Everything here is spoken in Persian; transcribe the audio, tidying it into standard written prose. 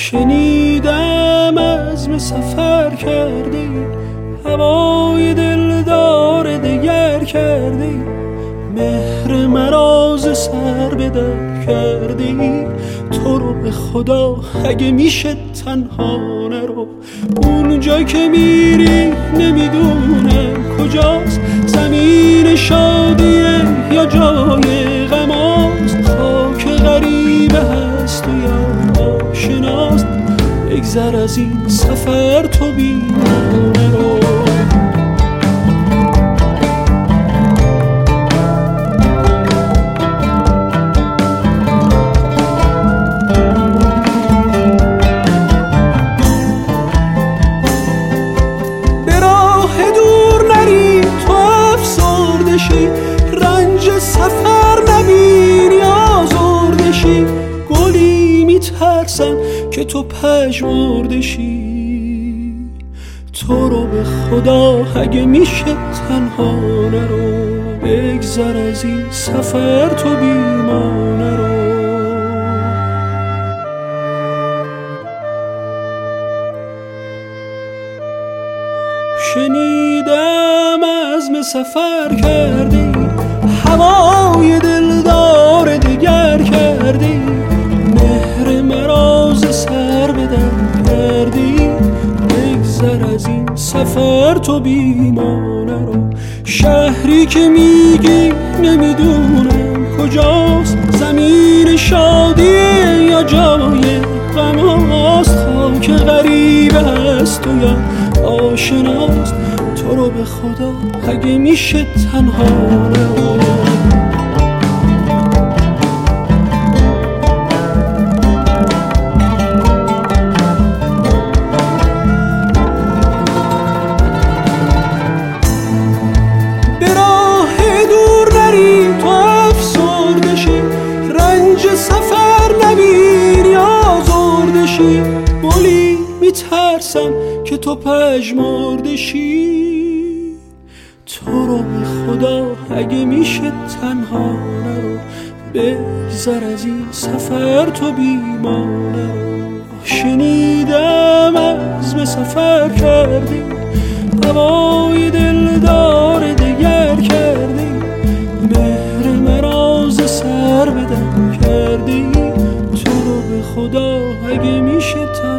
شنیدم عزم سفر کردی، هوای دلدار دگر کردی، مهر مرا ز سر به در کردی. تو رو به خدا اگه میشه تنها نرو، اونجا که میری نمیدونم کجاست، زمین شادیه یا جای غماست، خاک غریبه هست و یا آشناست. بگذر از این سفر تو بی ما نرو. رنج سفر نبینی آزرده شی، گلی میترسم که تو پژمرده شی. تو رو به خدا اگه میشه تنها نرو، بگذر از این سفر تو بی ما نرو. شنیدم عزم سفر کردی، هوای دلدار دگر کردی، مهر مرا ز سر به در کردی. بگذر از این سفر تو بی ما نرو. شهری که میگی نمیدونم کجاست، زمین شادیه یا جای غماست، خاک غریبه هست و یا آشناست. تو رو به خدا اگه میشه تنها نرو. به راه دور نری تو افسرده شی، رنج سفر نبینی آزرده شی، گلی میترسم که تو پژمرده شی. تو رو به خدا اگه میشه تنها نرو، بگذر از این سفر تو بی ما نرو. شنیدم عزم سفر کردی، هوای دلدار دگر کردی، مهر مرا ز سر به در کردی. تو رو به خدا اگه میشه تنها